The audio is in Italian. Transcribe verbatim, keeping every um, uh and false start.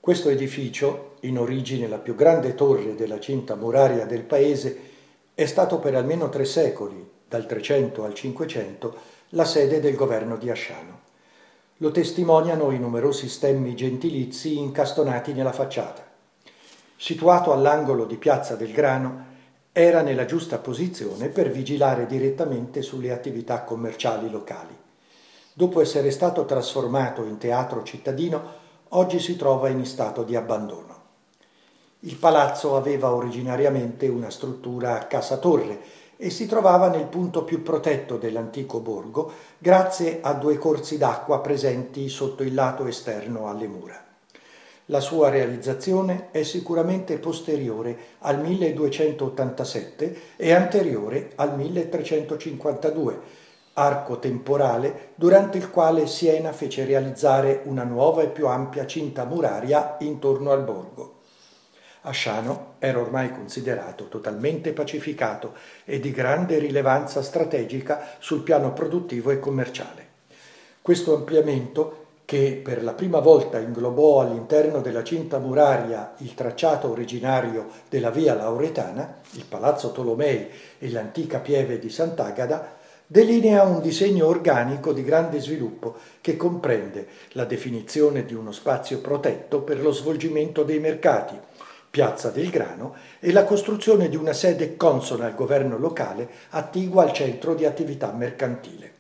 Questo edificio, in origine la più grande torre della cinta muraria del paese, è stato per almeno tre secoli, dal trecento al cinquecento, la sede del governo di Asciano. Lo testimoniano i numerosi stemmi gentilizi incastonati nella facciata. Situato all'angolo di Piazza del Grano, era nella giusta posizione per vigilare direttamente sulle attività commerciali locali. Dopo essere stato trasformato in teatro cittadino, oggi si trova in stato di abbandono. Il palazzo aveva originariamente una struttura a casa-torre e si trovava nel punto più protetto dell'antico borgo grazie a due corsi d'acqua presenti sotto il lato esterno alle mura. La sua realizzazione è sicuramente posteriore al milleduecentottantasette e anteriore al milletrecentocinquantadue, arco temporale durante il quale Siena fece realizzare una nuova e più ampia cinta muraria intorno al borgo. Asciano era ormai considerato totalmente pacificato e di grande rilevanza strategica sul piano produttivo e commerciale. Questo ampliamento, che per la prima volta inglobò all'interno della cinta muraria il tracciato originario della via Lauretana, il Palazzo Tolomei e l'antica pieve di Sant'Agata, delinea un disegno organico di grande sviluppo che comprende la definizione di uno spazio protetto per lo svolgimento dei mercati, Piazza del Grano, e la costruzione di una sede consona al governo locale attigua al centro di attività mercantile.